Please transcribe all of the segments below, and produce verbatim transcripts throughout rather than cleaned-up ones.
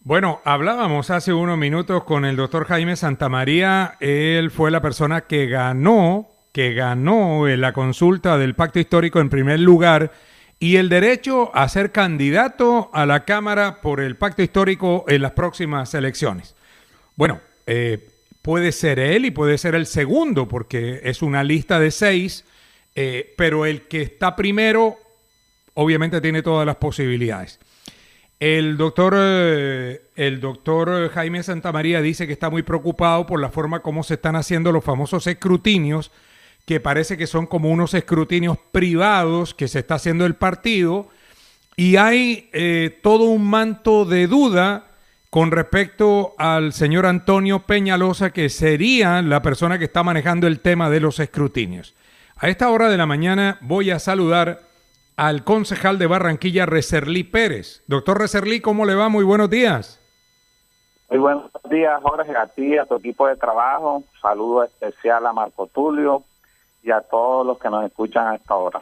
Bueno, hablábamos hace unos minutos con el doctor Jaime Santamaría. Él fue la persona que ganó, que ganó en la consulta del Pacto Histórico en primer lugar y el derecho a ser candidato a la Cámara por el Pacto Histórico en las próximas elecciones. Bueno, eh, puede ser él y puede ser el segundo, porque es una lista de seis, eh, pero el que está primero obviamente tiene todas las posibilidades. El doctor, eh, el doctor Jaime Santamaría dice que está muy preocupado por la forma como se están haciendo los famosos escrutinios, que parece que son como unos escrutinios privados que se está haciendo el partido, y hay eh, todo un manto de duda con respecto al señor Antonio Peñalosa, que sería la persona que está manejando el tema de los escrutinios. A esta hora de la mañana voy a saludar al concejal de Barranquilla, Reserlí Pérez. Doctor Reserlí, ¿cómo le va? Muy buenos días. Muy buenos días, Jorge, a ti, a tu equipo de trabajo. Saludo especial a Marco Tulio y a todos los que nos escuchan a esta hora.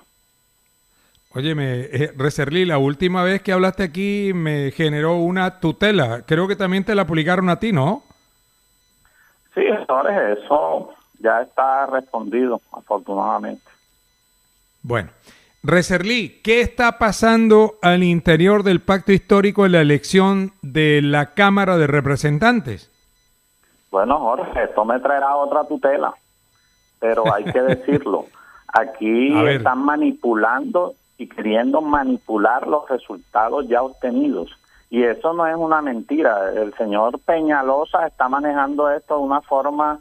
Óyeme, eh, Reserlí, la última vez que hablaste aquí me generó una tutela. Creo que también te la publicaron a ti, ¿no? Sí, Jorge, eso ya está respondido, afortunadamente. Bueno, Reserlí, ¿qué está pasando al interior del Pacto Histórico en la elección de la Cámara de Representantes? Bueno, Jorge, esto me traerá otra tutela, pero hay que decirlo. Aquí están manipulando y queriendo manipular los resultados ya obtenidos. Y eso no es una mentira. El señor Peñalosa está manejando esto de una forma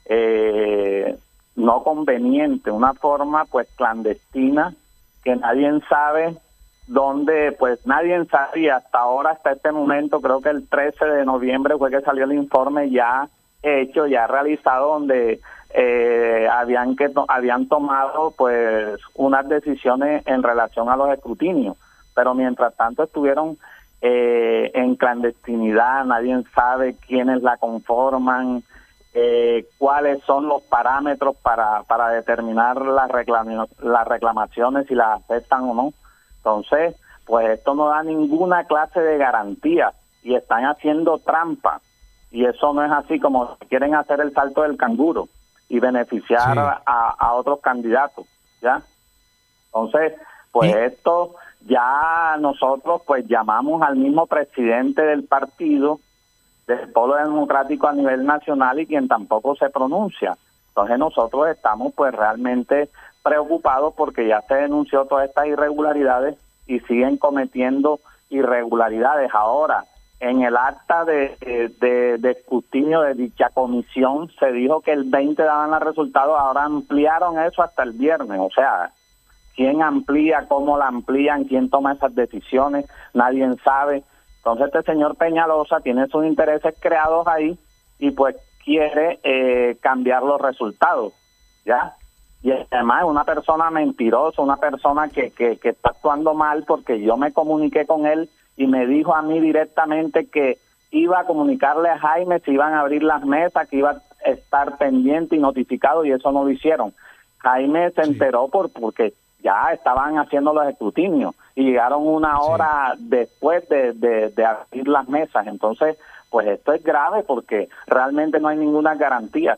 eh, no conveniente, una forma pues clandestina, que nadie sabe dónde, pues nadie sabía hasta ahora, hasta este momento. Creo que el trece de noviembre fue que salió el informe ya hecho, ya realizado, donde eh, habían que to habían tomado pues unas decisiones en relación a los escrutinios, pero mientras tanto estuvieron eh, en clandestinidad. Nadie sabe quiénes la conforman, Eh, cuáles son los parámetros para para determinar las reclama las reclamaciones, si las aceptan o no. Entonces, pues esto no da ninguna clase de garantía y están haciendo trampa, y eso no es así como quieren hacer el salto del canguro y beneficiar sí. a, a otros candidatos, ¿ya? Entonces, pues ¿Sí? esto ya nosotros pues llamamos al mismo presidente del partido, del Polo Democrático a nivel nacional, y quien tampoco se pronuncia. Entonces nosotros estamos pues realmente preocupados porque ya se denunció todas estas irregularidades y siguen cometiendo irregularidades. Ahora, en el acta de, de, de escrutinio de dicha comisión se dijo que el veinte daban los resultados, ahora ampliaron eso hasta el viernes. O sea, ¿quién amplía? ¿Cómo la amplían? ¿Quién toma esas decisiones? Nadie sabe. Entonces este señor Peñalosa tiene sus intereses creados ahí y pues quiere eh, cambiar los resultados, ¿ya? Y además es una persona mentirosa, una persona que, que, que está actuando mal, porque yo me comuniqué con él y me dijo a mí directamente que iba a comunicarle a Jaime si iban a abrir las mesas, que iba a estar pendiente y notificado, y eso no lo hicieron. Jaime se enteró por porque ya estaban haciendo los escrutinios y llegaron una hora sí. después de, de, de abrir las mesas. Entonces, pues esto es grave porque realmente no hay ninguna garantía.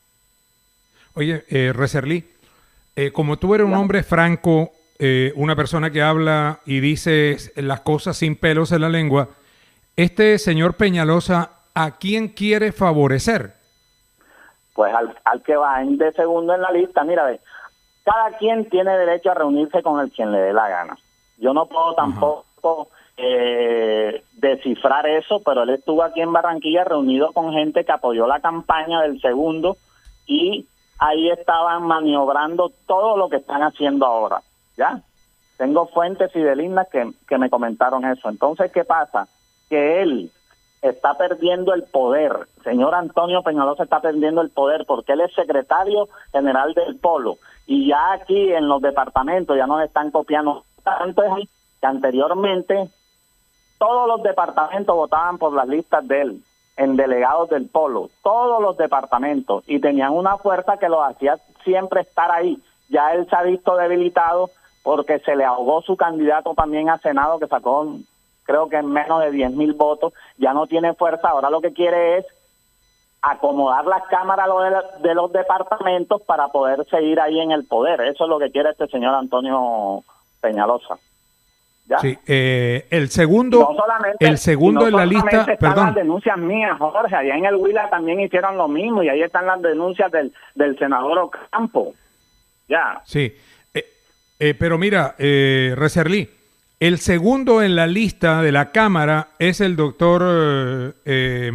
Oye, eh, Reserlí, eh, como tú eres un hombre franco, eh, una persona que habla y dice las cosas sin pelos en la lengua, este señor Peñalosa, ¿a quién quiere favorecer? Pues al, al que va en de segundo en la lista. Mira, ve, cada quien tiene derecho a reunirse con el quien le dé la gana. Yo no puedo tampoco eh, descifrar eso, pero él estuvo aquí en Barranquilla reunido con gente que apoyó la campaña del segundo, y ahí estaban maniobrando todo lo que están haciendo ahora, ¿ya? Tengo fuentes fidelignas que, que me comentaron eso. Entonces, ¿qué pasa? Que él está perdiendo el poder. Señor Antonio Peñalosa está perdiendo el poder porque él es secretario general del Polo, y ya aquí en los departamentos ya nos están copiando. Tanto es que anteriormente todos los departamentos votaban por las listas de él en delegados del Polo, todos los departamentos, y tenían una fuerza que los hacía siempre estar ahí. Ya él se ha visto debilitado porque se le ahogó su candidato también a Senado, que sacó creo que en menos de diez mil votos, ya no tiene fuerza. Ahora lo que quiere es acomodar las cámaras de los departamentos para poder seguir ahí en el poder. Eso es lo que quiere este señor Antonio Peñalosa. ¿Ya? Sí, eh, el segundo, no el segundo no en la lista, están perdón. Las denuncias mías, Jorge, allá en el Huila también hicieron lo mismo y ahí están las denuncias del, del senador Ocampo. Ya. Sí, eh, eh, pero mira, eh, Reserlí, el segundo en la lista de la Cámara es el doctor, eh, eh,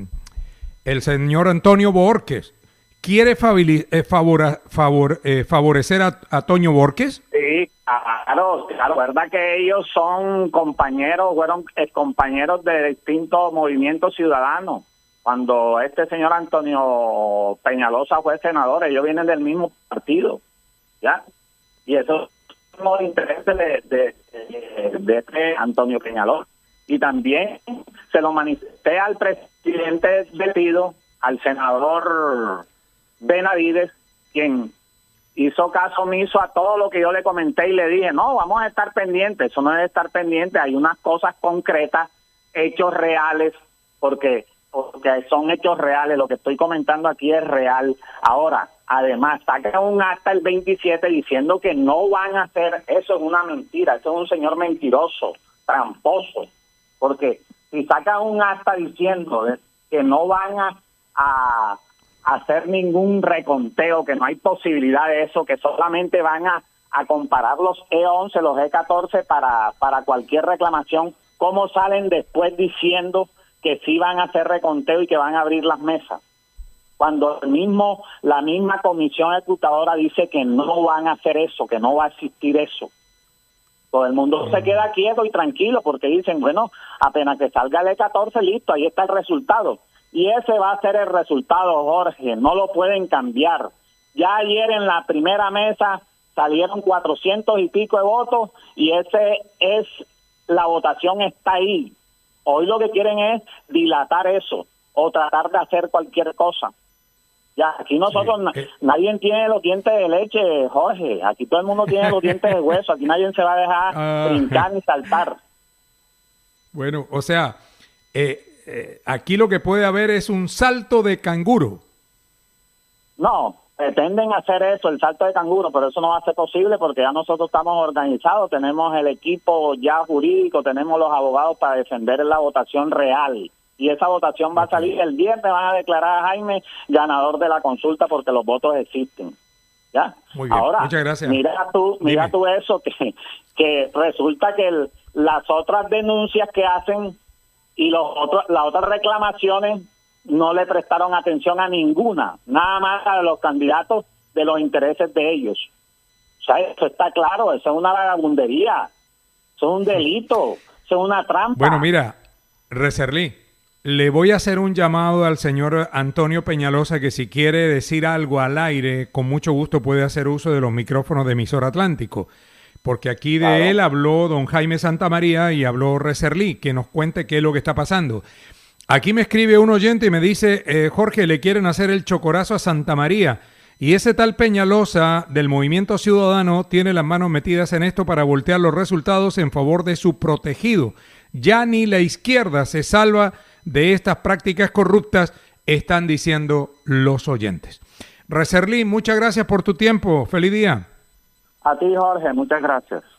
el señor Antonio Borges. ¿Quiere favori, eh, favor, favor, eh, favorecer a, a Toño Borges? Sí, claro, claro. Verdad que ellos son compañeros, fueron eh, compañeros de distintos movimientos ciudadanos. Cuando este señor Antonio Peñalosa fue senador, ellos vienen del mismo partido, ¿ya? Y eso son los intereses de, de, de, de este Antonio Peñalosa. Y también se lo manifesté al presidente del partido, al senador Benavides, quien hizo caso omiso a todo lo que yo le comenté y le dije, no, vamos a estar pendientes. Eso no es estar pendiente, hay unas cosas concretas, hechos reales, porque, porque son hechos reales, lo que estoy comentando aquí es real. Ahora, además, saca un acta el veintisiete diciendo que no van a hacer, eso es una mentira, eso es un señor mentiroso, tramposo, porque si saca un acta diciendo que no van a, a hacer ningún reconteo, que no hay posibilidad de eso, que solamente van a, a comparar los E once, los E catorce para, para cualquier reclamación, ¿cómo salen después diciendo que sí van a hacer reconteo y que van a abrir las mesas? Cuando el mismo la misma comisión ejecutadora dice que no van a hacer eso, que no va a existir eso. Todo el mundo se queda quieto y tranquilo porque dicen, bueno, apenas que salga el E catorce, listo, ahí está el resultado. Y ese va a ser el resultado, Jorge, no lo pueden cambiar. Ya ayer en la primera mesa salieron cuatrocientos y pico de votos y ese es, la votación está ahí. Hoy lo que quieren es dilatar eso o tratar de hacer cualquier cosa. Ya, aquí nosotros, sí. eh. nadie tiene los dientes de leche, Jorge, aquí todo el mundo tiene los dientes de hueso, aquí nadie se va a dejar uh, brincar ni saltar. Bueno, o sea, eh, Eh, aquí lo que puede haber es un salto de canguro. No, pretenden hacer eso, el salto de canguro, pero eso no va a ser posible porque ya nosotros estamos organizados, tenemos el equipo ya jurídico, tenemos los abogados para defender la votación real. Y esa votación va a salir el viernes, van a declarar a Jaime ganador de la consulta porque los votos existen. ¿Ya? Muy bien, ahora, muchas gracias. Mira tú, mira tú eso, que, que resulta que el, las otras denuncias que hacen y los otros, las otras reclamaciones no le prestaron atención a ninguna, nada más a los candidatos de los intereses de ellos. O sea, eso está claro, eso es una vagabundería, eso es un delito, eso es una trampa. Bueno, mira, Reserlí, le voy a hacer un llamado al señor Antonio Peñalosa que si quiere decir algo al aire, con mucho gusto puede hacer uso de los micrófonos de Emisor Atlántico. Porque aquí de claro. él habló don Jaime Santamaría y habló Reserlí, que nos cuente qué es lo que está pasando. Aquí me escribe un oyente y me dice, eh, Jorge, le quieren hacer el chocorazo a Santamaría. Y ese tal Peñalosa del Movimiento Ciudadano tiene las manos metidas en esto para voltear los resultados en favor de su protegido. Ya ni la izquierda se salva de estas prácticas corruptas, están diciendo los oyentes. Reserlí, muchas gracias por tu tiempo. Feliz día. A ti, Jorge, muchas gracias.